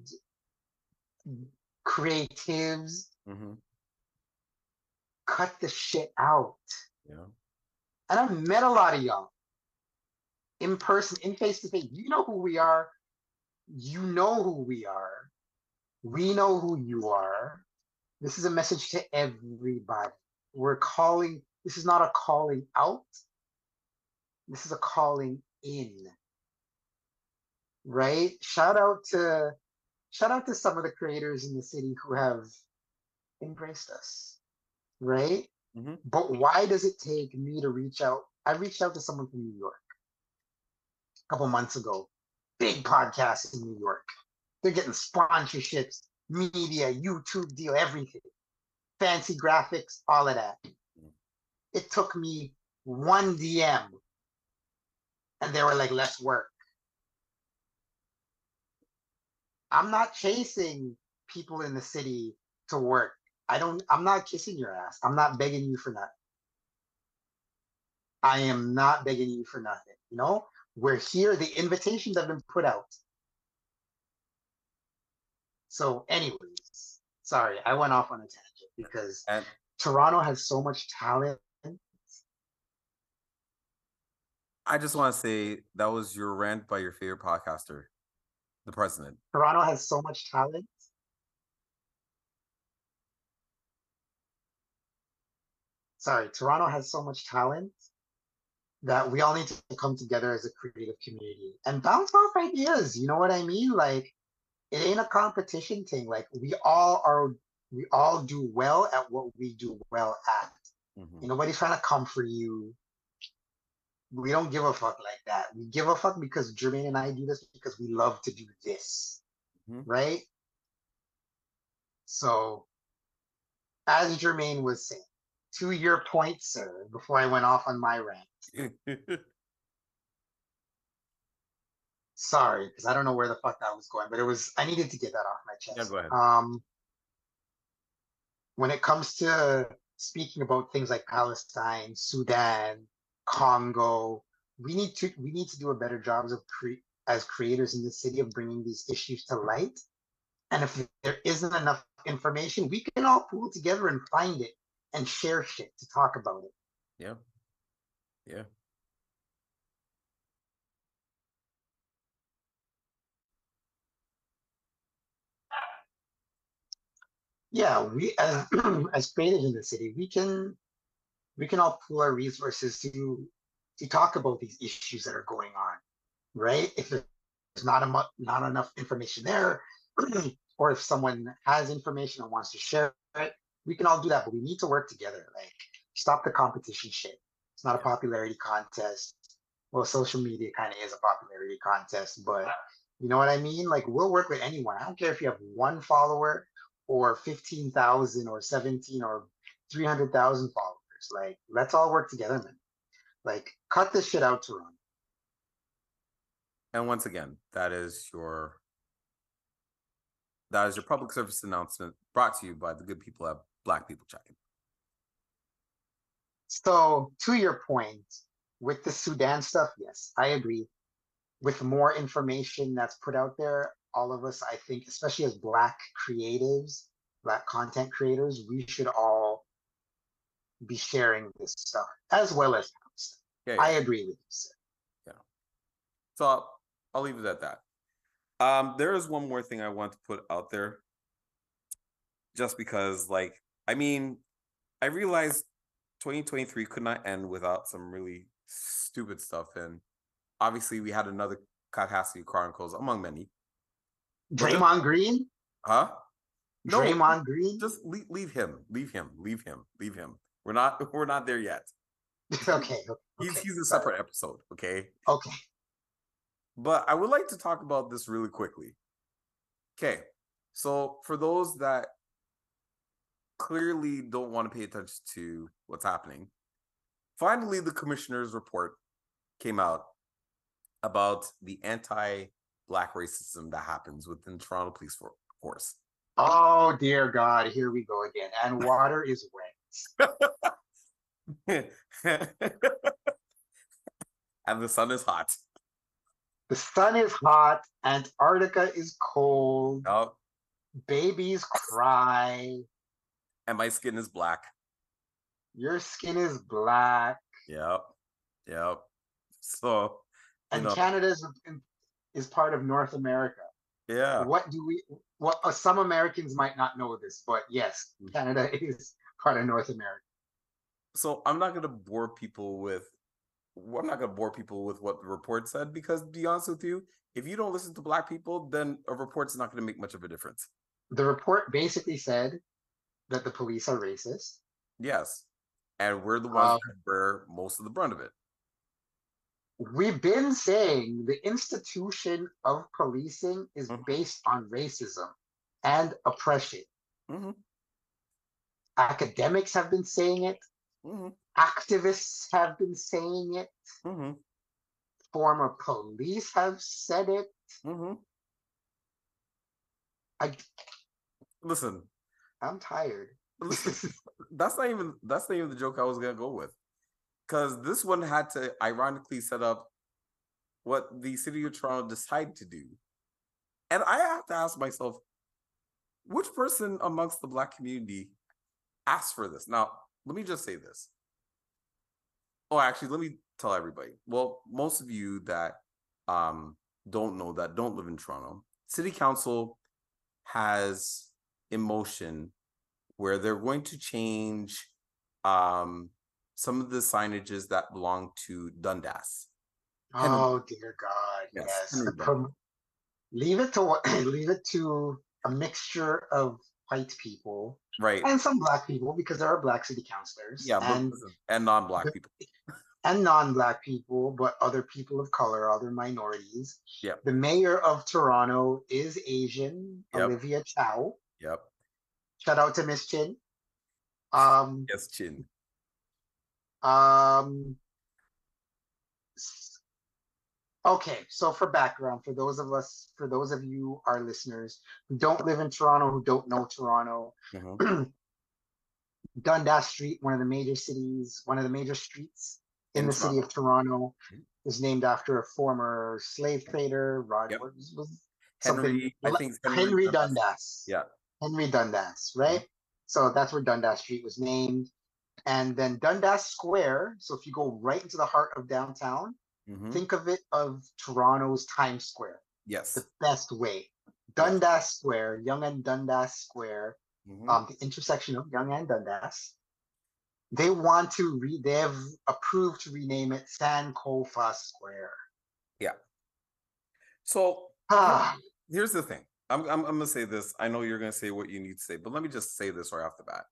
creatives, hmm cut the shit out. Yeah. And I've met a lot of y'all in person, in face to face. You know who we are. You know who we are. We know who you are. This is a message to everybody. We're calling, this is not a calling out. This is a calling in. Right? Shout out to shout out to some of the creators in the city who have embraced us. Right? hmm But why does it take me to reach out? I reached out to someone from New York a couple months ago. Big podcast in New York. They're getting sponsorships, media, YouTube deal, everything. Fancy graphics, all of that. It took me one D M and they were like, let's work. I'm not chasing people in the city to work. I don't, I'm not kissing your ass. I'm not begging you for nothing. I am not begging you for nothing. You know, we're here. The invitations have been put out. So, anyways, sorry, I went off on a tangent because And Toronto has so much talent. I just want to say that was your rant by your favorite podcaster, the president. Toronto has so much talent. Sorry, Toronto has so much talent that we all need to come together as a creative community and bounce off ideas. You know what I mean? Like, it ain't a competition thing. Like, we all are, we all do well at what we do well at. Mhm. And nobody's trying to come for you. We don't give a fuck like that. We give a fuck because Jermaine and I do this because we love to do this, Mhm. right? So, as Jermaine was saying, to your point, sir, before I went off on my rant, sorry, because I don't know where the fuck that was going, but it was I needed to get that off my Yeah, chest. go ahead. Um, when it comes to speaking about things like Palestine, Sudan, Congo, we need to we need to do a better job of cre- as creators in the city of bringing these issues to light. And if there isn't enough information, we can all pool together and find it and share shit to talk about it. Yeah. Yeah. Yeah, we as as creators in the city, we can we can all pool our resources to to talk about these issues that are going on, right? If there's not a mu- not enough information there, or if someone has information and wants to share it, we can all do that. But we need to work together. Like, stop the competition shit. It's not a Yeah. popularity contest. Well, social media kind of is a popularity contest, but you know what I mean? Like, we'll work with anyone. I don't care if you have one follower or fifteen thousand or seventeen or three hundred thousand followers. Like, let's all work together, man. Like, cut this shit out, Toronto. And once again, that is your that is your public service announcement brought to you by the good people at Black People Checking. So, to your point, with the Sudan stuff, yes, I agree. With more information that's put out there, all of us, I think, especially as Black creatives, Black content creators, we should all be sharing this stuff as well as stuff. Yeah, yeah. I agree with you, sir. Yeah. So I'll, I'll leave it at that. Um, there is one more thing I want to put out there. Just because, like, I mean, I realized twenty twenty-three could not end without some really stupid stuff. And obviously we had another Kakasi Chronicles among many. But just- Draymond Green? Huh? No, Draymond Green? just leave, leave him, leave him, leave him, leave him. We're not, we're not there yet. okay. He's okay, he's a sorry. separate episode, okay? Okay. But I would like to talk about this really quickly. Okay, so for those that clearly don't want to pay attention to what's happening, finally the commissioner's report came out about the anti-Black racism that happens within Toronto Police Force. Oh dear God, here we go again. And water is wet. And the sun is hot. The sun is hot. Antarctica is cold. Yep. Babies cry. And my skin is black. Your skin is black. Yep. Yep. So, and know. Canada is, is part of North America. Yeah. What do we? What uh, some Americans might not know this, but yes, Canada is part of North America. So I'm not going to bore people with. I'm not going to bore people with what the report said, because, to be honest with you, if you don't listen to Black people, then a report's not going to make much of a difference. The report basically said that the police are racist. Yes, and we're the ones um, that bear most of the brunt of it. We've been saying the institution of policing is mm-hmm. based on racism and oppression. Mm-hmm. Academics have been saying it. Mm-hmm. Activists have been saying it. Mm-hmm. Former police have said it. Mm-hmm. I listen. I'm tired. Listen, that's not even that's not even the joke I was gonna go with, because this one had to ironically set up what the city of Toronto decided to do, and I have to ask myself, which person amongst the Black community asked for this? Now, let me just say this. Oh, actually, let me tell everybody. Well, most of you that um, don't know that don't live in Toronto, City Council has in motion where they're going to change um, some of the signages that belong to Dundas. Oh dear God! Yes, yes. Prom- leave it to leave it to a mixture of white people, right, and some Black people, because there are Black city councilors, yeah, and but, and non-Black the, people, and non-Black people, but other people of color, other minorities. Yeah, the mayor of Toronto is Asian, yep. Olivia Chow. Yep. Shout out to Miss Chin. Um, yes, Chin. Um. Okay, so for background, for those of us, for those of you, our listeners who don't live in Toronto, who don't know Toronto, Mhm. Dundas Street, one of the major cities, one of the major streets in In the city of Toronto. Toronto, Mhm. is named after a former slave trader, Rod Yep. was, was something Henry, I think it's Henry Henry Dundas. Dundas. Yeah. Henry Dundas, Mhm. right? So that's where Dundas Street was named. And then Dundas Square. So if you go right into the heart of downtown, Mhm. think of it of Toronto's Times Square, the Yes. best way. Yes. Dundas Square, Yonge and Dundas Square, Mhm. um, the intersection of Yonge and Dundas. They want to re they have approved to rename it Sankofa Square. Yeah. So here- Ah, here's the thing. I'm, I'm I'm gonna say this. I know you're gonna say what you need to say, but let me just say this right off the bat.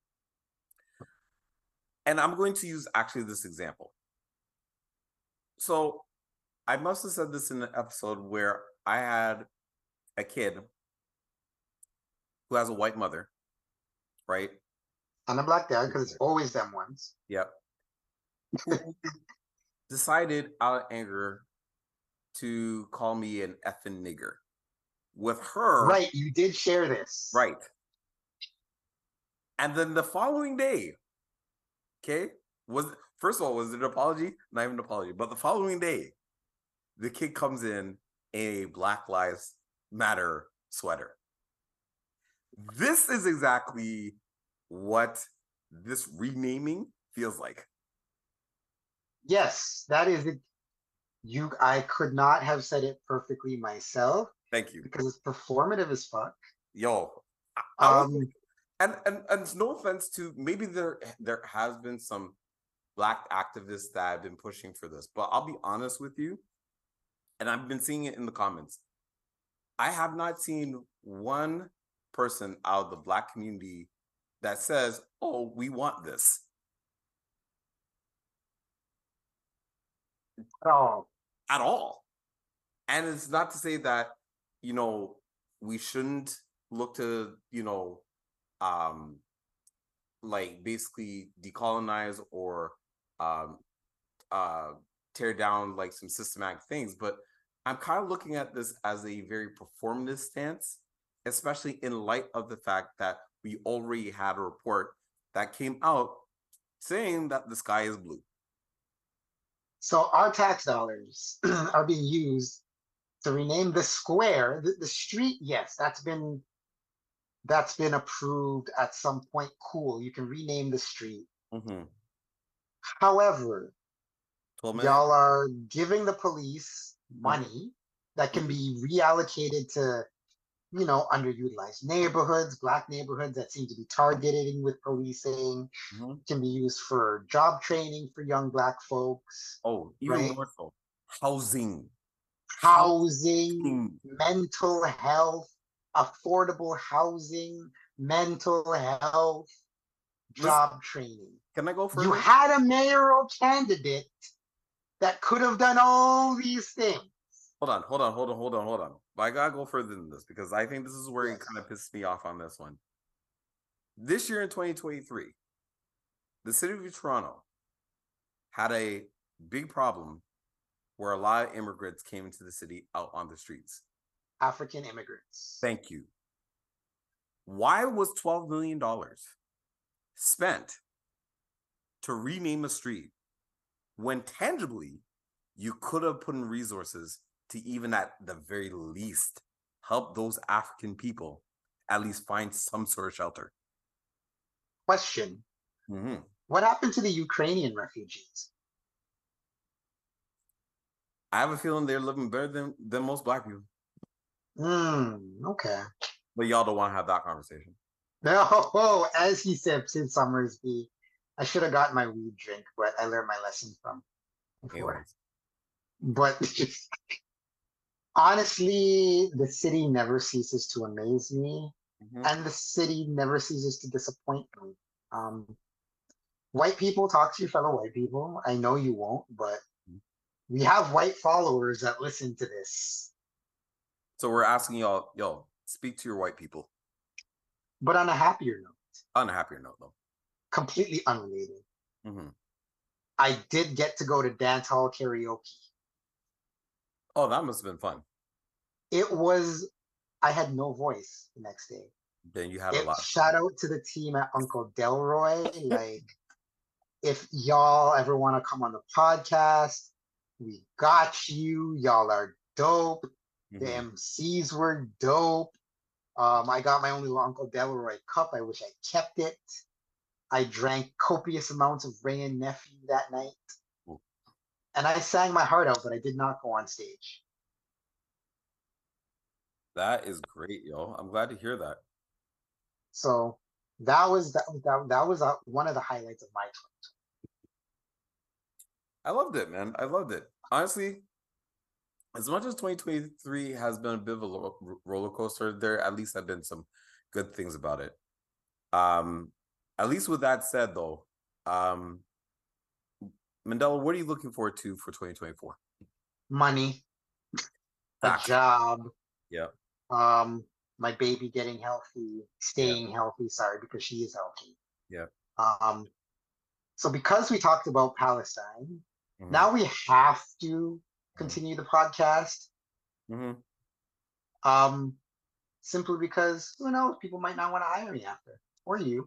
And I'm going to use actually this example. So I must have said this in an episode where I had a kid who has a white mother, right? and a black dad, because it's always them ones. Yep. Who decided out of anger to call me an effing nigger. With her, Right, you did share this. right. And then the following day, okay, was first of all, was it an apology? Not even an apology, but the following day, the kid comes in a Black Lives Matter sweater. This is exactly what this renaming feels like. Yes, that is it. You I could not have said it perfectly myself Thank you. because it's performative as fuck. Yo, I, I was, Um, and, and and no offense to, maybe there there has been some Black activists that have been pushing for this, but I'll be honest with you, and I've been seeing it in the comments. I have not seen one person out of the Black community that says, "Oh, we want this." oh, At all. And it's not to say that, you know, we shouldn't look to, you know, um, like basically decolonize or um, uh, tear down like some systematic things. But I'm kind of looking at this as a very performative stance, especially in light of the fact that we already had a report that came out saying that the sky is blue. so our tax dollars are being used to rename the square, the, the street. Yes, that's been that's been approved at some point. Cool, you can rename the street. Mm-hmm. However, twelve million? y'all are giving the police Mhm. money that can Mhm. be reallocated to, you know, underutilized neighborhoods, black neighborhoods that seem to be targeting with policing, Mhm. can be used for job training for young black folks, Oh, even right? more so, housing. Housing, Housing. mental health, affordable housing, mental health, Listen, job training. can I go You further? had a mayoral candidate that could have done all these things. Hold on, hold on, hold on, hold on, hold on. But I gotta go further than this because I think this is where Yes. it kind of pisses me off on this one. This year in twenty twenty-three, the city of Toronto had a big problem where a lot of immigrants came into the city out on the streets. African immigrants. Thank you. Why was twelve million dollars spent to rename a street when tangibly you could have put in resources to even at the very least help those African people at least find some sort of shelter? Question. Mm-hmm. What happened to the Ukrainian refugees? I have a feeling they're living better than, than most Black people. Hmm, okay. But y'all don't want to have that conversation. No, oh, as he said, Sid Summersby, I should have got my weed drink, but I learned my lesson from before. Anyways. But honestly, the city never ceases to amaze me, Mm-hmm. and the city never ceases to disappoint me. Um, white people, talk to your fellow white people. I know you won't, but we have white followers that listen to this. So we're asking y'all, yo, speak to your white people. But on a happier note, On a happier note, though. completely unrelated, Mm-hmm. I did get to go to dance hall karaoke. Oh, that must have been fun. It was. I had no voice the next day. Then you had a It lot of shout fun. out to the team at Uncle Delroy. Like, if y'all ever want to come on the podcast, we got you. Y'all are dope. The Mhm. M Cs were dope. Um, I got my own little Uncle Delroy cup. I wish I kept it. I drank copious amounts of Ray and Nephew that night. Ooh, And I sang my heart out, but I did not go on stage. that is great, yo. I'm glad to hear that. So that was that that, that was uh, one of the highlights of my twenty. I loved it, man. I loved it. Honestly, as much as twenty twenty-three has been a bit of a lo- roller coaster, there at least have been some good things about it. Um, at least with that said, though, um, Mandela, what are you looking forward to for twenty twenty-four? Money, a Facts. job, Yeah. um, my baby getting healthy, Yeah. staying healthy. Sorry, because she is healthy. Yeah. Um, so because we talked about Palestine, Mm-hmm. now we have to Mm-hmm. continue the podcast. Mm-hmm. Um, simply because who knows, people might not want to hire me after, or you.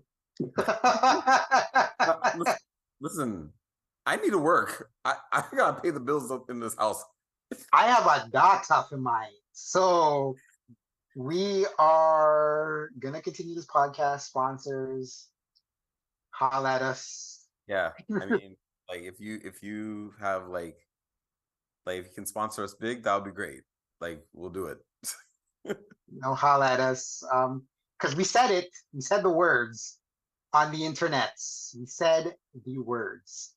Uh, listen, listen, I need to work. I, I gotta pay the bills up in this house. I have a doctor in mind. So we are gonna continue this podcast. Sponsors, holla at us. Yeah. I mean, like if you if you have like like if you can sponsor us big, that would be great. Like we'll do it. You know, holla at us. Um, because we said it, we said the words on the internets. We said the words.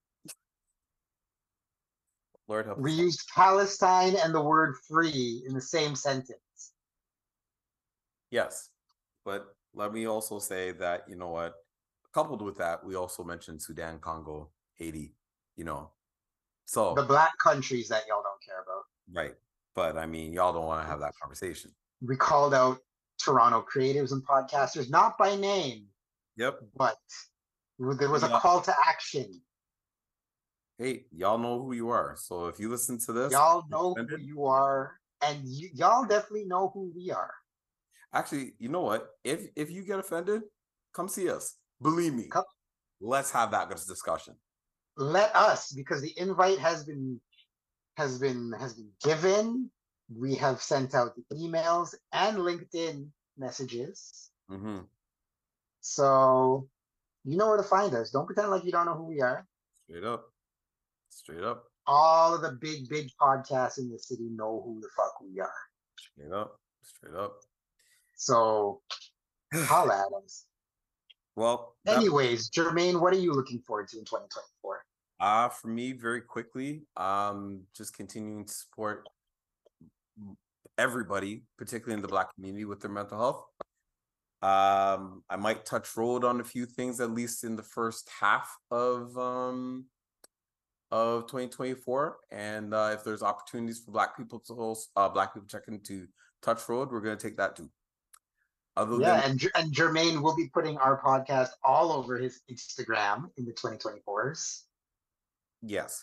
Lord help We us. used Palestine and the word free in the same sentence. Yes. But let me also say that, you know what, coupled with that, we also mentioned Sudan, Congo, Haiti, you know. So The black countries that y'all don't care about. right. But I mean, y'all don't want to have that conversation. We called out Toronto creatives and podcasters, not by name, Yep. but there was a Yeah. call to action. Hey, y'all know who you are. So if you listen to this, Y'all know who offended, you are, and y- y'all definitely know who we are. actually, you know what? If if you get offended, come see us. Believe me. Come, Let's have that discussion. let us, because the invite has been has been has been given. We have sent out the emails and LinkedIn messages. Mm-hmm. So you know where to find us. Don't pretend like you don't know who we are. Straight up. Straight up. All of the big, big podcasts in the city know who the fuck we are. Straight up. Straight up. So holla at us. Well, that, Anyways, Jermaine, what are you looking forward to in twenty twenty-four? uh, for me, very quickly, um, just continuing to support everybody, particularly in the Black community, with their mental health. Um, I might touch road on a few things, at least in the first half of um of twenty twenty-four. And uh, if there's opportunities for Black people to host, uh, Black people checking to touch road, we're gonna take that too. Other Yeah, than and and Jermaine will be putting our podcast all over his Instagram in the twenty twenty-fours. yes,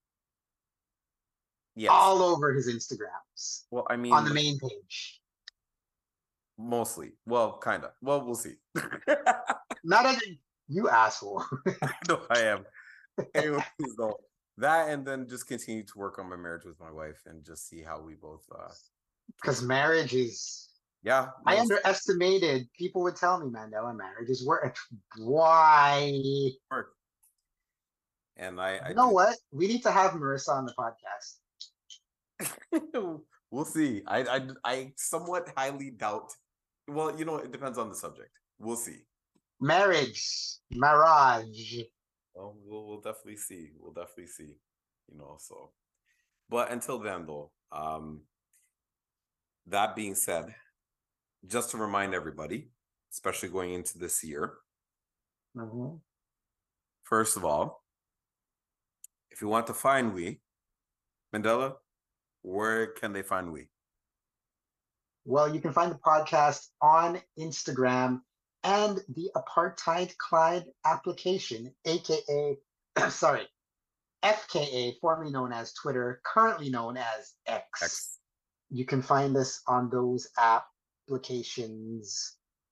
yes. All over his Instagrams. Well, I mean, On the like, main page. mostly. Well, kind of. Well, we'll see. Not as you asshole. I know I am. Anyways, though, that and then just continue to work on my marriage with my wife and just see how we both. uh Because marriage is. Yeah, I no, underestimated. People would tell me, Mandela, marriage is work. Why? work. And I, I You know do. what? We need to have Marissa on the podcast. We'll see. I, I, I somewhat highly doubt. Well, you know, it depends on the subject. We'll see. Marriage, marriage. Well, we'll, we'll definitely see. We'll definitely see. You know, so. But until then, though, um, that being said, just to remind everybody, especially going into this year, Mm-hmm. first of all, if you want to find we, Mandela, where can they find we? Well, you can find the podcast on Instagram and the Apartheid Clyde application, aka, sorry, F K A, formerly known as Twitter, currently known as X. X. You can find us on those applications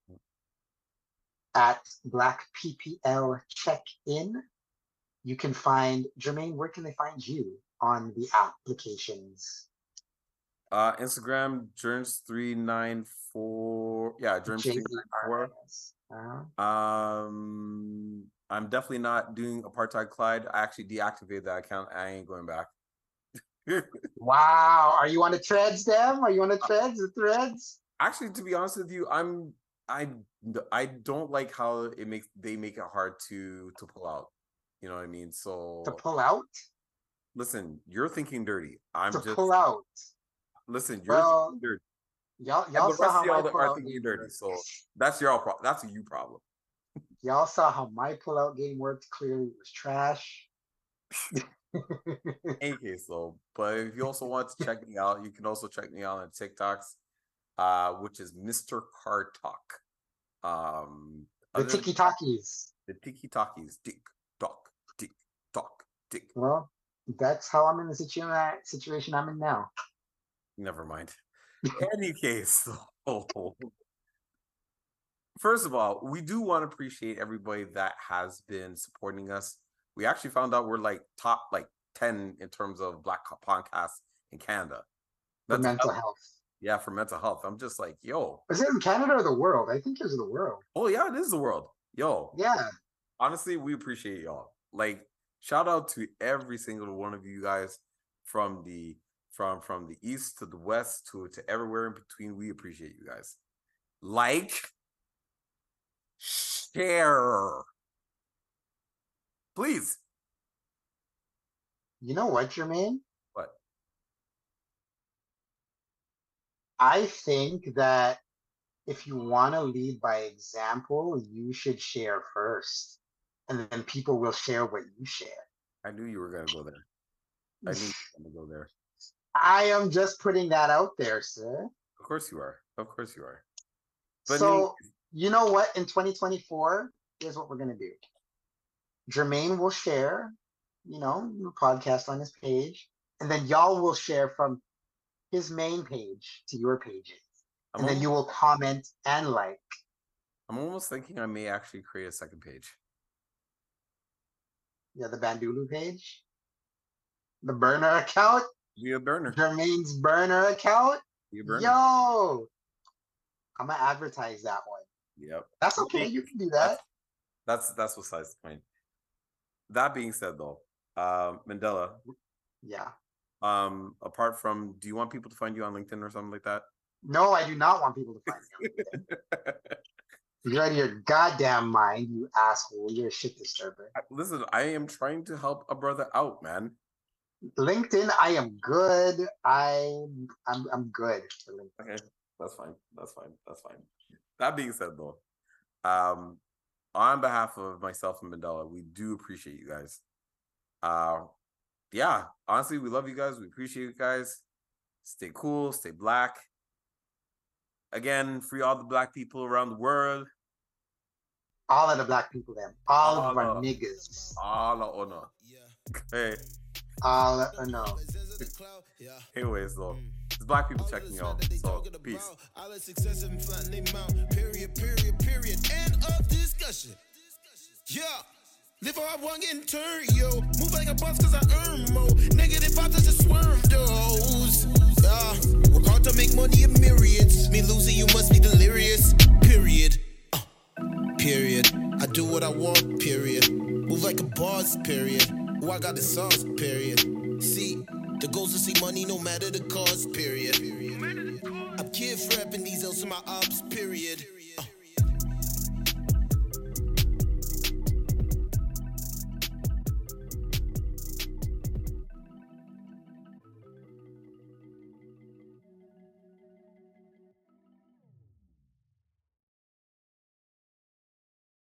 at Black P P L Check-In. You can find, Jermaine, where can they find you on the applications? Uh, Instagram, Germs three nine four. Yeah, Germs three nine four. Uh-huh. Um, I'm definitely not doing Apartheid Clyde. I actually deactivated that account. I ain't going back. Wow. Are you on the threads, them? Are you on the threads? The threads? Actually, to be honest with you, I'm I I don't like how it makes they make it hard to to pull out. You know what I mean? So to pull out? Listen, you're thinking dirty. I'm to just pull out. Listen, you're well, thinking dirty. Y'all, y'all saw how my pull are out thinking dirty. So that's your problem. That's a you problem. Y'all saw how my pull out game worked. Clearly, it was trash. In case though, but if you also want to check me out, you can also check me out on TikToks, uh, which is Mister Car Talk. Um, the Tiki Talkies. The Tiki Talkies. Tick tock, tick tock, tick. Well, that's how I'm in the situation situation I'm in now. Never mind. In any case, oh, first of all, we do want to appreciate everybody that has been supporting us. We actually found out we're like top like ten in terms of Black podcasts in Canada. For mental health. health. Yeah, for mental health. I'm just like, yo. Is it in Canada or the world? I think it's the world. Oh, yeah, it is the world. Yo. Yeah. Honestly, we appreciate y'all. Like, shout out to every single one of you guys from the from from the east to the west to, to everywhere in between. We appreciate you guys. Like, share. Please. You know what, Jermaine? What? I think that if you want to lead by example, you should share first. And then people will share what you share. I knew you were going to go there. I knew you were going to go there. I am just putting that out there, sir. Of course you are. Of course you are. But so, anyway. You know what? In twenty twenty-four, here's what we're going to do. Jermaine will share, you know, your podcast on his page, and then y'all will share from his main page to your pages. I'm and almost, then you will comment and like. I'm almost thinking I may actually create a second page. Yeah, the Bandulu page? The burner account? Be a burner. Jermaine's burner account? Be a burner. Yo! I'm going to advertise that one. Yep. That's okay. You can do that. That's that's, that's besides the point. That being said, though, uh, Mandela. Yeah. Um, apart from, do you want people to find you on LinkedIn or something like that? No, I do not want people to find me on LinkedIn. You're out of your goddamn mind, you asshole. You're a shit disturber. Listen, I am trying to help a brother out, man. LinkedIn, I am good. I, I'm I'm good for LinkedIn. Okay, that's fine. That's fine. That's fine. That being said, though, um, on behalf of myself and Mandela, we do appreciate you guys. Uh, yeah, honestly, we love you guys. We appreciate you guys. Stay cool. Stay black. Again, free all the black people around the world. All of the black people, them. All, all of our niggas. All of honor. Hey. All of no. Anyways, though, it's black people checking y'all. So, peace. Period, period, period. End of discussion. Yeah. Live how I want, getting turned, yo. Move like a boss cause I earn more. Negative thoughts just swerve those. Yeah. Work hard to make money in myriads. Me losing, you must be delirious. Period. Uh, period. I do what I want, period. Move like a boss, period. Oh, I got the sauce, period. See, the goals to see money no matter the cost, period. I'm kid frapping these L's to my ops, period.